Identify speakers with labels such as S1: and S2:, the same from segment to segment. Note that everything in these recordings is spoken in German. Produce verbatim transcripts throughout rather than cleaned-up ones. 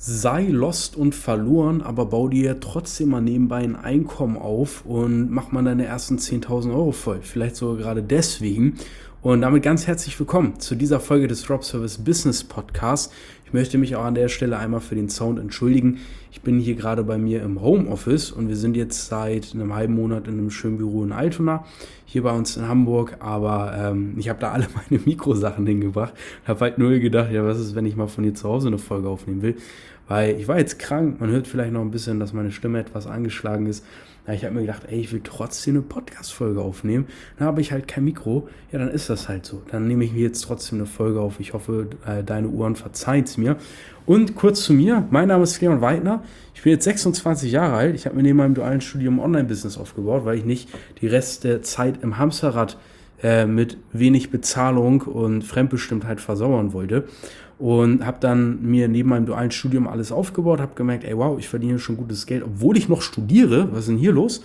S1: Sei lost und verloren, aber bau dir trotzdem mal nebenbei ein Einkommen auf und mach mal deine ersten zehntausend Euro voll. Vielleicht sogar gerade deswegen. Und damit ganz herzlich willkommen zu dieser Folge des Drop Service Business Podcast. Ich möchte mich auch an der Stelle einmal für den Sound entschuldigen. Ich bin hier gerade bei mir im Homeoffice und wir sind jetzt seit einem halben Monat in einem schönen Büro in Altona, hier bei uns in Hamburg. Aber ähm, ich habe da alle meine Mikrosachen hingebracht. Habe halt null gedacht, ja, was ist, wenn ich mal von hier zu Hause eine Folge aufnehmen will. Weil ich war jetzt krank, man hört vielleicht noch ein bisschen, dass meine Stimme etwas angeschlagen ist. Ja, ich habe mir gedacht, ey, ich will trotzdem eine Podcast-Folge aufnehmen. Dann habe ich halt kein Mikro. Ja, dann ist das halt so. Dann nehme ich mir jetzt trotzdem eine Folge auf. Ich hoffe, äh, deine Ohren verzeihen es mir. Und kurz zu mir. Mein Name ist Leon Weidner. Ich bin jetzt sechsundzwanzig Jahre alt. Ich habe mir neben meinem dualen Studium Online-Business aufgebaut, weil ich nicht die Rest der Zeit im Hamsterrad äh, mit wenig Bezahlung und Fremdbestimmtheit versauern wollte. Und habe dann mir neben meinem dualen Studium alles aufgebaut, habe gemerkt, ey, wow, ich verdiene schon gutes Geld, obwohl ich noch studiere. Was ist denn hier los?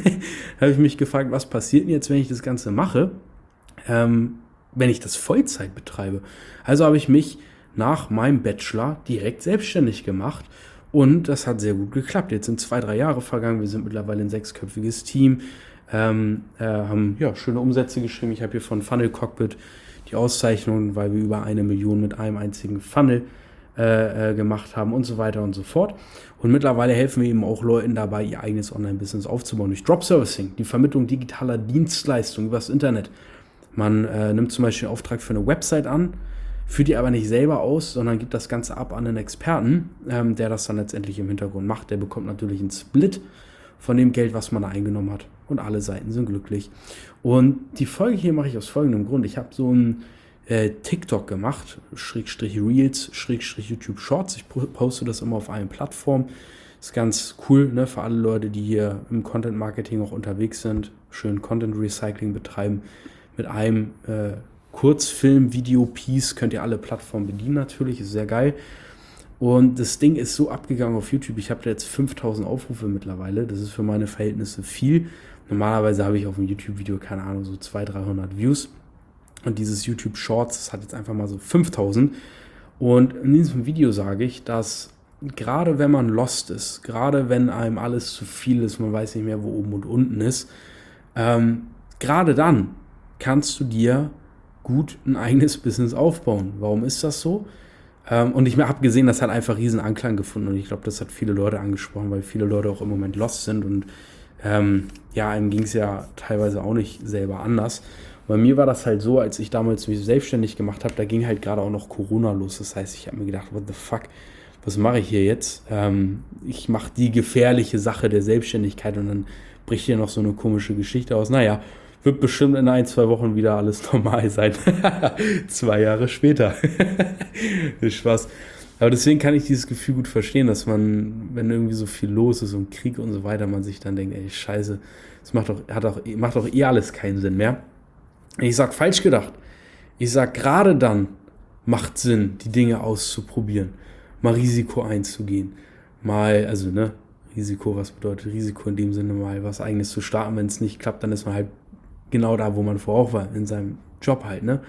S1: Habe ich mich gefragt, was passiert denn jetzt, wenn ich das Ganze mache, ähm, wenn ich das Vollzeit betreibe? Also habe ich mich nach meinem Bachelor direkt selbstständig gemacht und das hat sehr gut geklappt. Jetzt sind zwei, drei Jahre vergangen, wir sind mittlerweile ein sechsköpfiges Team, ähm, äh, haben ja schöne Umsätze geschrieben. Ich habe hier von Funnel Cockpit die Auszeichnung, weil wir über eine Million mit einem einzigen Funnel äh, äh, gemacht haben und so weiter und so fort. Und mittlerweile helfen wir eben auch Leuten dabei, ihr eigenes Online-Business aufzubauen durch Drop-Servicing, die Vermittlung digitaler Dienstleistungen übers Internet. Man äh, nimmt zum Beispiel einen Auftrag für eine Website an, führt die aber nicht selber aus, sondern gibt das Ganze ab an einen Experten, ähm, der das dann letztendlich im Hintergrund macht. Der bekommt natürlich einen Split von dem Geld, was man da eingenommen hat. Und alle Seiten sind glücklich. Und die Folge hier mache ich aus folgendem Grund. Ich habe so ein äh, TikTok gemacht, Schrägstrich Reels, Schrägstrich YouTube Shorts. Ich poste das immer auf allen Plattformen. Ist ganz cool, ne, für alle Leute, die hier im Content Marketing auch unterwegs sind, schön Content Recycling betreiben. Mit einem äh, Kurzfilm-Video-Piece könnt ihr alle Plattformen bedienen natürlich, ist sehr geil. Und das Ding ist so abgegangen auf YouTube. Ich habe da jetzt fünftausend Aufrufe mittlerweile. Das ist für meine Verhältnisse viel. Normalerweise habe ich auf einem YouTube-Video, keine Ahnung, so zweihundert, dreihundert Views. Und dieses YouTube Shorts, das hat jetzt einfach mal so fünftausend. Und in diesem Video sage ich, dass gerade wenn man lost ist, gerade wenn einem alles zu viel ist, man weiß nicht mehr, wo oben und unten ist, ähm, gerade dann kannst du dir gut ein eigenes Business aufbauen. Warum ist das so? Und ich habe gesehen, das hat einfach riesen Anklang gefunden und ich glaube, das hat viele Leute angesprochen, weil viele Leute auch im Moment lost sind und ähm, ja, einem ging es ja teilweise auch nicht selber anders. Und bei mir war das halt so, als ich damals mich selbstständig gemacht habe, da ging halt gerade auch noch Corona los. Das heißt, ich habe mir gedacht, what the fuck, was mache ich hier jetzt? Ähm, ich mache die gefährliche Sache der Selbstständigkeit und dann bricht hier noch so eine komische Geschichte aus. Naja, wird bestimmt in ein, zwei Wochen wieder alles normal sein. Zwei Jahre später. Das ist Spaß. Aber deswegen kann ich dieses Gefühl gut verstehen, dass man, wenn irgendwie so viel los ist und Krieg und so weiter, man sich dann denkt, ey, scheiße, das macht doch, hat doch, macht doch eh alles keinen Sinn mehr. Ich sag falsch gedacht. Ich sag, gerade dann macht Sinn, die Dinge auszuprobieren. Mal Risiko einzugehen. Mal, also, ne, Risiko, was bedeutet Risiko in dem Sinne, mal was Eigenes zu starten. Wenn es nicht klappt, dann ist man halt genau da, wo man vorher auch war, in seinem Job halt, ne?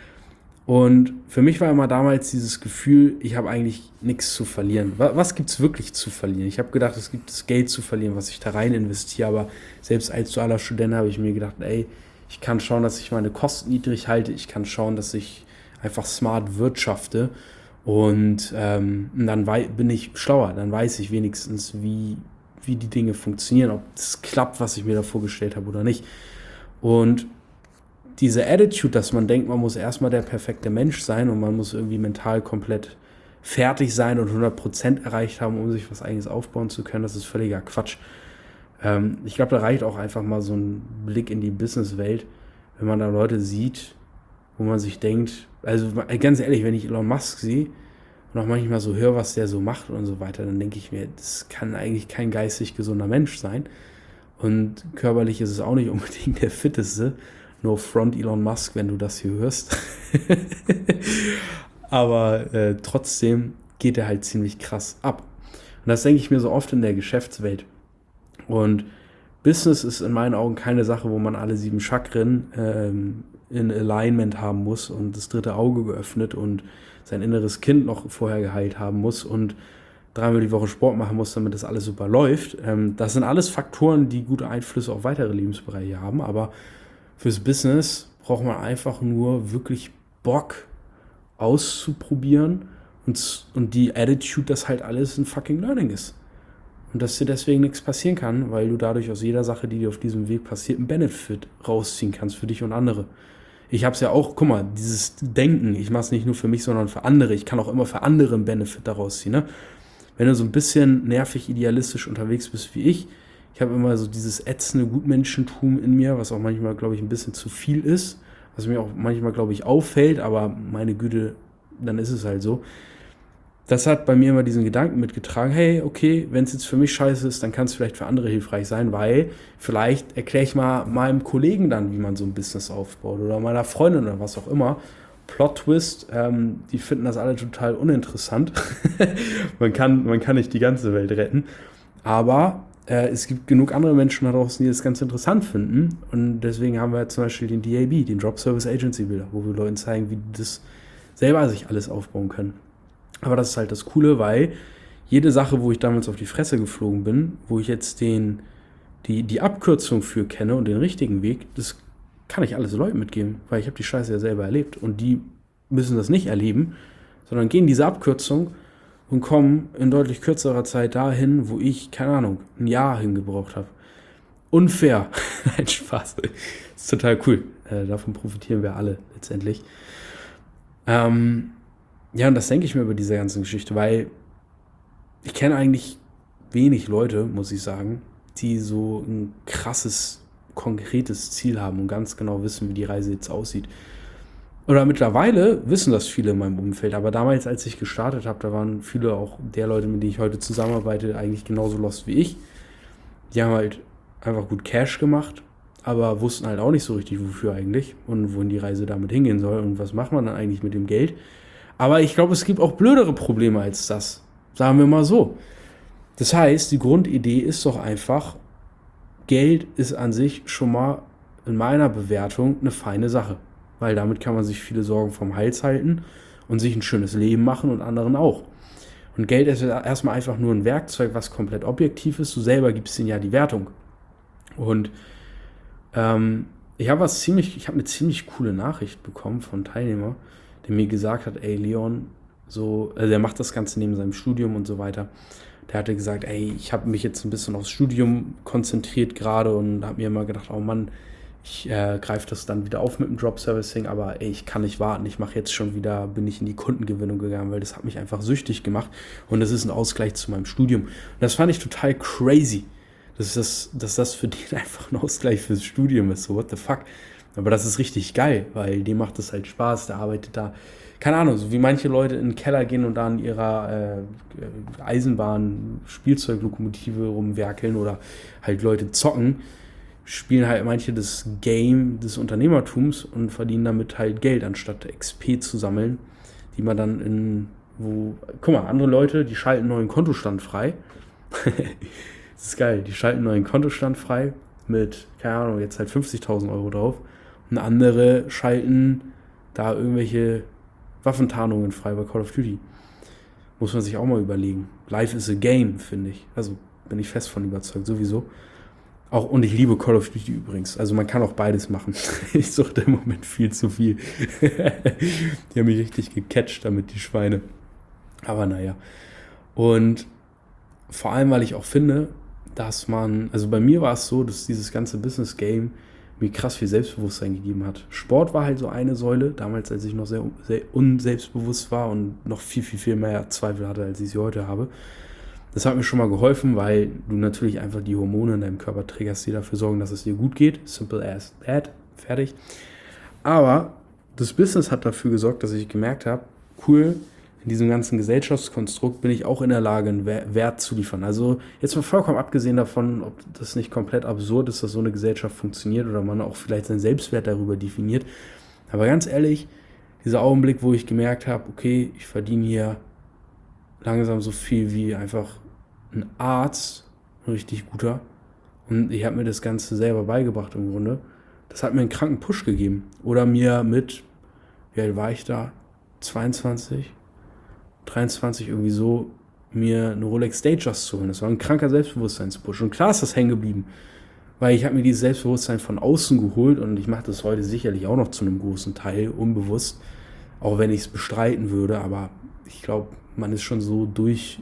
S1: Und für mich war immer damals dieses Gefühl, ich habe eigentlich nichts zu verlieren. Was, was gibt es wirklich zu verlieren? Ich habe gedacht, es gibt das Geld zu verlieren, was ich da rein investiere, aber selbst als dualer Student habe ich mir gedacht, ey, ich kann schauen, dass ich meine Kosten niedrig halte, ich kann schauen, dass ich einfach smart wirtschafte und ähm, dann wei- bin ich schlauer, dann weiß ich wenigstens, wie, wie die Dinge funktionieren, ob es klappt, was ich mir da vorgestellt habe oder nicht. Und diese Attitude, dass man denkt, man muss erstmal der perfekte Mensch sein und man muss irgendwie mental komplett fertig sein und hundert Prozent erreicht haben, um sich was Eigenes aufbauen zu können, das ist völliger Quatsch. Ähm, ich glaube, da reicht auch einfach mal so ein Blick in die Businesswelt, wenn man da Leute sieht, wo man sich denkt, also ganz ehrlich, wenn ich Elon Musk sehe und auch manchmal so höre, was der so macht und so weiter, dann denke ich mir, das kann eigentlich kein geistig gesunder Mensch sein. Und körperlich ist es auch nicht unbedingt der fitteste. No front Elon Musk, wenn du das hier hörst. Aber äh, trotzdem geht er halt ziemlich krass ab. Und das denke ich mir so oft in der Geschäftswelt. Und Business ist in meinen Augen keine Sache, wo man alle sieben Chakren ähm, in Alignment haben muss und das dritte Auge geöffnet und sein inneres Kind noch vorher geheilt haben muss und dreimal die Woche Sport machen muss, damit das alles super läuft. Ähm, das sind alles Faktoren, die gute Einflüsse auf weitere Lebensbereiche haben, aber fürs Business braucht man einfach nur wirklich Bock auszuprobieren und, und die Attitude, dass halt alles ein fucking Learning ist. Und dass dir deswegen nichts passieren kann, weil du dadurch aus jeder Sache, die dir auf diesem Weg passiert, einen Benefit rausziehen kannst für dich und andere. Ich habe es ja auch, guck mal, dieses Denken, ich mache es nicht nur für mich, sondern für andere. Ich kann auch immer für andere einen Benefit daraus ziehen. Ne? Wenn du so ein bisschen nervig idealistisch unterwegs bist wie ich, ich habe immer so dieses ätzende Gutmenschentum in mir, was auch manchmal, glaube ich, ein bisschen zu viel ist, was mir auch manchmal, glaube ich, auffällt, aber meine Güte, dann ist es halt so. Das hat bei mir immer diesen Gedanken mitgetragen, hey, okay, wenn es jetzt für mich scheiße ist, dann kann es vielleicht für andere hilfreich sein, weil vielleicht erkläre ich mal meinem Kollegen dann, wie man so ein Business aufbaut oder meiner Freundin oder was auch immer. Plot-Twist, ähm, die finden das alle total uninteressant. man kann, man kann nicht die ganze Welt retten, aber äh, es gibt genug andere Menschen da draußen, die das ganz interessant finden und deswegen haben wir zum Beispiel den D A B, den Drop Service Agency Builder, wo wir Leuten zeigen, wie die das selber sich alles aufbauen können. Aber das ist halt das Coole, weil jede Sache, wo ich damals auf die Fresse geflogen bin, wo ich jetzt den, die, die Abkürzung für kenne und den richtigen Weg, das kann ich alles Leuten mitgeben, weil ich habe die Scheiße ja selber erlebt. Und die müssen das nicht erleben, sondern gehen diese Abkürzung und kommen in deutlich kürzerer Zeit dahin, wo ich, keine Ahnung, ein Jahr hingebraucht habe. Unfair. Nein, Spaß. Das ist total cool. Äh, davon profitieren wir alle letztendlich. Ähm... Ja, und das denke ich mir über diese ganze Geschichte, weil ich kenne eigentlich wenig Leute, muss ich sagen, die so ein krasses, konkretes Ziel haben und ganz genau wissen, wie die Reise jetzt aussieht. Oder mittlerweile wissen das viele in meinem Umfeld, aber damals, als ich gestartet habe, da waren viele auch der Leute, mit denen ich heute zusammenarbeite, eigentlich genauso lost wie ich. Die haben halt einfach gut Cash gemacht, aber wussten halt auch nicht so richtig, wofür eigentlich und wohin die Reise damit hingehen soll und was macht man dann eigentlich mit dem Geld. Aber ich glaube, es gibt auch blödere Probleme als das. Sagen wir mal so. Das heißt, die Grundidee ist doch einfach, Geld ist an sich schon mal in meiner Bewertung eine feine Sache. Weil damit kann man sich viele Sorgen vom Hals halten und sich ein schönes Leben machen und anderen auch. Und Geld ist erstmal einfach nur ein Werkzeug, was komplett objektiv ist. Du selber gibst ihnen ja die Wertung. Und ähm, ich habe was ziemlich, ich habe eine ziemlich coole Nachricht bekommen von Teilnehmer, der mir gesagt hat, ey Leon, so, also der macht das Ganze neben seinem Studium und so weiter. Der hatte gesagt, ey, ich habe mich jetzt ein bisschen aufs Studium konzentriert gerade und habe mir immer gedacht, oh Mann, ich äh, greife das dann wieder auf mit dem Drop-Servicing, aber ey, ich kann nicht warten, ich mache jetzt schon wieder, bin ich in die Kundengewinnung gegangen, weil das hat mich einfach süchtig gemacht und das ist ein Ausgleich zu meinem Studium. Und das fand ich total crazy, dass das, dass das für den einfach ein Ausgleich fürs Studium ist, so what the fuck. Aber das ist richtig geil, weil dem macht es halt Spaß, der arbeitet da, keine Ahnung, so wie manche Leute in den Keller gehen und da an ihrer äh, Eisenbahn-Spielzeuglokomotive rumwerkeln oder halt Leute zocken, spielen halt manche das Game des Unternehmertums und verdienen damit halt Geld, anstatt X P zu sammeln, die man dann in, wo, guck mal, andere Leute, die schalten einen neuen Kontostand frei. Das ist geil, die schalten einen neuen Kontostand frei mit, keine Ahnung, jetzt halt fünfzigtausend Euro drauf. Und andere schalten da irgendwelche Waffentarnungen frei bei Call of Duty. Muss man sich auch mal überlegen. Life is a game, finde ich. Also bin ich fest von überzeugt, sowieso. Auch, und ich liebe Call of Duty übrigens. Also man kann auch beides machen. Ich suchte im Moment viel zu viel. Die haben mich richtig gecatcht damit, die Schweine. Aber naja. Und vor allem, weil ich auch finde, dass man, also bei mir war es so, dass dieses ganze Business-Game mir krass viel Selbstbewusstsein gegeben hat. Sport war halt so eine Säule, damals, als ich noch sehr, sehr unselbstbewusst war und noch viel, viel, viel mehr Zweifel hatte, als ich sie heute habe. Das hat mir schon mal geholfen, weil du natürlich einfach die Hormone in deinem Körper triggerst, die dafür sorgen, dass es dir gut geht. Simple as that. Fertig. Aber das Business hat dafür gesorgt, dass ich gemerkt habe, cool, in diesem ganzen Gesellschaftskonstrukt bin ich auch in der Lage, einen Wert zu liefern. Also jetzt mal vollkommen abgesehen davon, ob das nicht komplett absurd ist, dass so eine Gesellschaft funktioniert oder man auch vielleicht seinen Selbstwert darüber definiert. Aber ganz ehrlich, dieser Augenblick, wo ich gemerkt habe, okay, ich verdiene hier langsam so viel wie einfach ein Arzt, ein richtig guter, und ich habe mir das Ganze selber beigebracht im Grunde. Das hat mir einen kranken Push gegeben. Oder mir mit, wie alt war ich da? zweiundzwanzig? dreiundzwanzig irgendwie so mir eine Rolex Datejust zu holen. Das war ein kranker Selbstbewusstseinspush. Und klar ist das hängen geblieben, weil ich habe mir dieses Selbstbewusstsein von außen geholt und ich mache das heute sicherlich auch noch zu einem großen Teil unbewusst, auch wenn ich es bestreiten würde, aber ich glaube, man ist schon so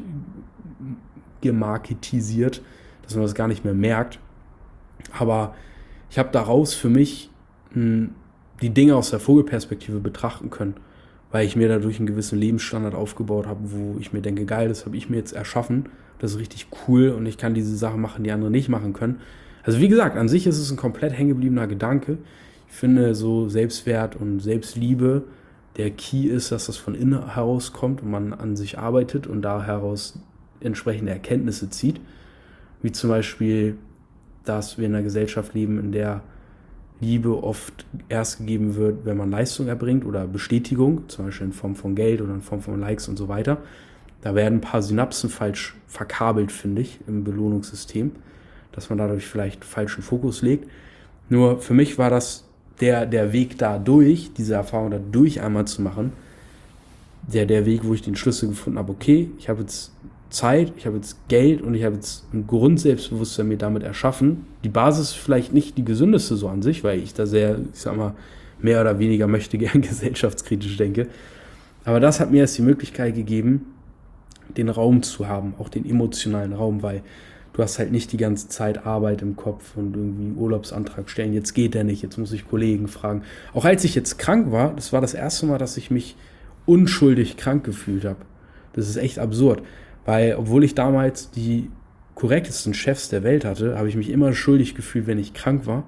S1: durchgemarketisiert, dass man das gar nicht mehr merkt. Aber ich habe daraus für mich mh, die Dinge aus der Vogelperspektive betrachten können, weil ich mir dadurch einen gewissen Lebensstandard aufgebaut habe, wo ich mir denke, geil, das habe ich mir jetzt erschaffen, das ist richtig cool und ich kann diese Sachen machen, die andere nicht machen können. Also wie gesagt, an sich ist es ein komplett hängengebliebener Gedanke. Ich finde so Selbstwert und Selbstliebe, der Key ist, dass das von innen herauskommt und man an sich arbeitet und da heraus entsprechende Erkenntnisse zieht. Wie zum Beispiel, dass wir in einer Gesellschaft leben, in der Liebe oft erst gegeben wird, wenn man Leistung erbringt oder Bestätigung, zum Beispiel in Form von Geld oder in Form von Likes und so weiter. Da werden ein paar Synapsen falsch verkabelt, finde ich, im Belohnungssystem, dass man dadurch vielleicht falschen Fokus legt. Nur für mich war das der, der Weg dadurch, diese Erfahrung dadurch einmal zu machen, der, der Weg, wo ich den Schlüssel gefunden habe, okay, ich habe jetzt Zeit, ich habe jetzt Geld und ich habe jetzt ein Grundselbstbewusstsein mir damit erschaffen. Die Basis ist vielleicht nicht die gesündeste so an sich, weil ich da sehr, ich sag mal, mehr oder weniger möchte gern gesellschaftskritisch denke. Aber das hat mir erst die Möglichkeit gegeben, den Raum zu haben, auch den emotionalen Raum, weil du hast halt nicht die ganze Zeit Arbeit im Kopf und irgendwie Urlaubsantrag stellen, jetzt geht der nicht, jetzt muss ich Kollegen fragen. Auch als ich jetzt krank war, das war das erste Mal, dass ich mich unschuldig krank gefühlt habe. Das ist echt absurd. Weil, obwohl ich damals die korrektesten Chefs der Welt hatte, habe ich mich immer schuldig gefühlt, wenn ich krank war.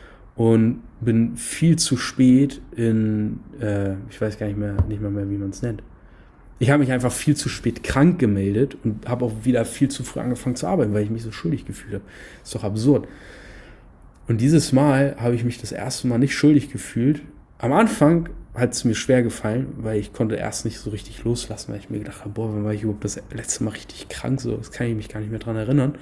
S1: Und bin viel zu spät in, äh, ich weiß gar nicht mehr, nicht mal mehr, wie man es nennt. Ich habe mich einfach viel zu spät krank gemeldet und habe auch wieder viel zu früh angefangen zu arbeiten, weil ich mich so schuldig gefühlt habe. Ist doch absurd. Und dieses Mal habe ich mich das erste Mal nicht schuldig gefühlt. Am Anfang hat es mir schwer gefallen, weil ich konnte erst nicht so richtig loslassen, weil ich mir gedacht habe, boah, wann war ich überhaupt das letzte Mal richtig krank? So, das kann ich mich gar nicht mehr dran erinnern.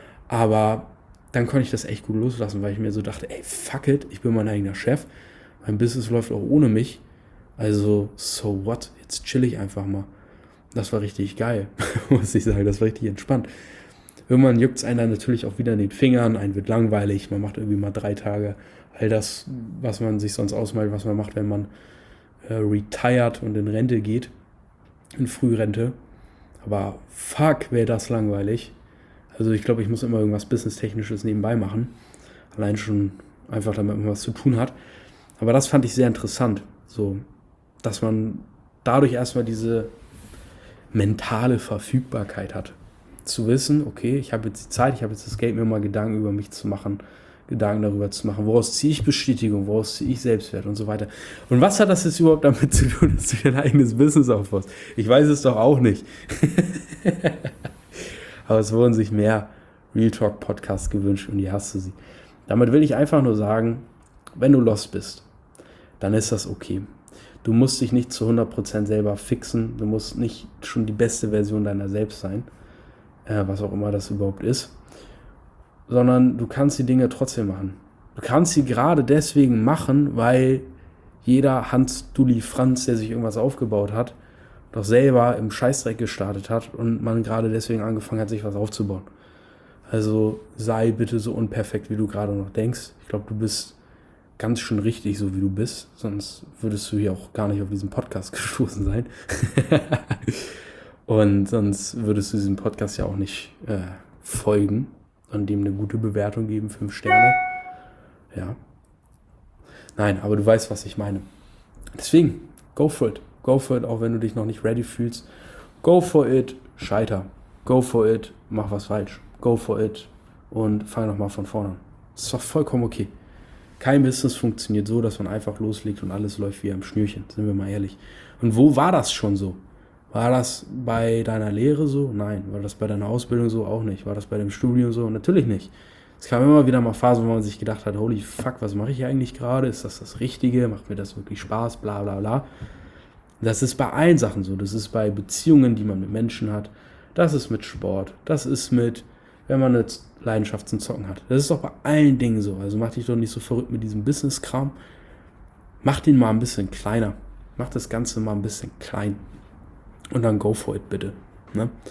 S1: Aber dann konnte ich das echt gut loslassen, weil ich mir so dachte, ey, fuck it, ich bin mein eigener Chef. Mein Business läuft auch ohne mich. Also, so what? Jetzt chill ich einfach mal. Das war richtig geil, muss ich sagen. Das war richtig entspannt. Irgendwann juckt es einen dann natürlich auch wieder in den Fingern, einen wird langweilig, man macht irgendwie mal drei Tage all das, was man sich sonst ausmalt, was man macht, wenn man äh, retired und in Rente geht, in Frührente. Aber fuck, wäre das langweilig. Also ich glaube, ich muss immer irgendwas Business-Technisches nebenbei machen. Allein schon einfach, damit man was zu tun hat. Aber das fand ich sehr interessant, so, dass man dadurch erstmal diese mentale Verfügbarkeit hat. Zu wissen, okay, ich habe jetzt die Zeit, ich habe jetzt das Geld, mir mal Gedanken über mich zu machen, Gedanken darüber zu machen, woraus ziehe ich Bestätigung, woraus ziehe ich Selbstwert und so weiter. Und was hat das jetzt überhaupt damit zu tun, dass du dein eigenes Business aufbaust? Ich weiß es doch auch nicht. Aber es wurden sich mehr Real Talk Podcasts gewünscht und die hast du sie. Damit will ich einfach nur sagen, wenn du lost bist, dann ist das okay. Du musst dich nicht zu hundert Prozent selber fixen, du musst nicht schon die beste Version deiner selbst sein, äh, was auch immer das überhaupt ist, sondern du kannst die Dinge trotzdem machen. Du kannst sie gerade deswegen machen, weil jeder Hans-Dulli Franz, der sich irgendwas aufgebaut hat, doch selber im Scheißdreck gestartet hat und man gerade deswegen angefangen hat, sich was aufzubauen. Also sei bitte so unperfekt, wie du gerade noch denkst. Ich glaube, du bist ganz schön richtig, so wie du bist, sonst würdest du hier auch gar nicht auf diesen Podcast gestoßen sein. Und sonst würdest du diesem Podcast ja auch nicht äh, folgen und dem eine gute Bewertung geben, fünf Sterne. Ja. Nein, aber du weißt, was ich meine. Deswegen, go for it. Go for it, auch wenn du dich noch nicht ready fühlst. Go for it, scheiter. Go for it, mach was falsch. Go for it und fang nochmal von vorne an. Das ist doch vollkommen okay. Kein Business funktioniert so, dass man einfach loslegt und alles läuft wie am Schnürchen, sind wir mal ehrlich. Und wo war das schon so? War das bei deiner Lehre so? Nein. War das bei deiner Ausbildung so? Auch nicht. War das bei deinem Studium so? Natürlich nicht. Es kam immer wieder mal Phasen, wo man sich gedacht hat, holy fuck, was mache ich eigentlich gerade? Ist das das Richtige? Macht mir das wirklich Spaß? Bla bla bla. Das ist bei allen Sachen so. Das ist bei Beziehungen, die man mit Menschen hat. Das ist mit Sport. Das ist mit, wenn man eine Leidenschaft zum Zocken hat. Das ist doch bei allen Dingen so. Also mach dich doch nicht so verrückt mit diesem Business-Kram. Mach den mal ein bisschen kleiner. Mach das Ganze mal ein bisschen klein. Und dann go for it, bitte. Ne?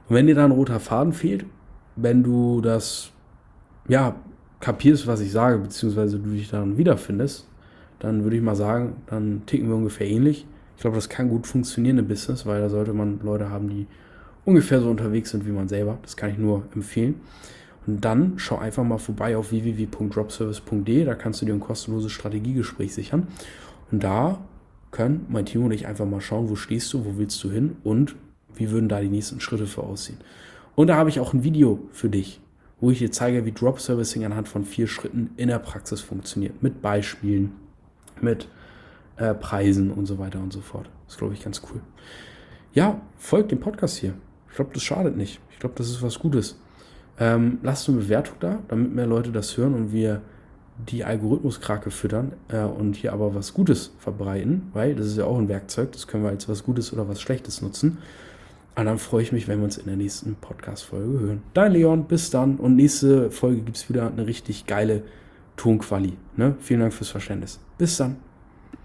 S1: Und wenn dir da ein roter Faden fehlt, wenn du das, ja, kapierst, was ich sage, beziehungsweise du dich daran wiederfindest, dann würde ich mal sagen, dann ticken wir ungefähr ähnlich. Ich glaube, das kann gut funktionieren im Business, weil da sollte man Leute haben, die ungefähr so unterwegs sind wie man selber. Das kann ich nur empfehlen. Und dann schau einfach mal vorbei auf w w w punkt dropservice punkt d e. Da kannst du dir ein kostenloses Strategiegespräch sichern. Und da können mein Team und ich einfach mal schauen, wo stehst du, wo willst du hin und wie würden da die nächsten Schritte für aussehen. Und da habe ich auch ein Video für dich, wo ich dir zeige, wie Dropservicing anhand von vier Schritten in der Praxis funktioniert. Mit Beispielen, mit äh, Preisen und so weiter und so fort. Das ist, glaube ich, ganz cool. Ja, folgt dem Podcast hier. Ich glaube, das schadet nicht. Ich glaube, das ist was Gutes. Ähm, lasst eine Bewertung da, damit mehr Leute das hören und wir die Algorithmuskrake füttern äh, und hier aber was Gutes verbreiten, weil das ist ja auch ein Werkzeug, das können wir als was Gutes oder was Schlechtes nutzen. Und dann freue ich mich, wenn wir uns in der nächsten Podcast-Folge hören. Dein Leon, bis dann. Und nächste Folge gibt es wieder eine richtig geile Tonquali. Ne? Vielen Dank fürs Verständnis. Bis dann.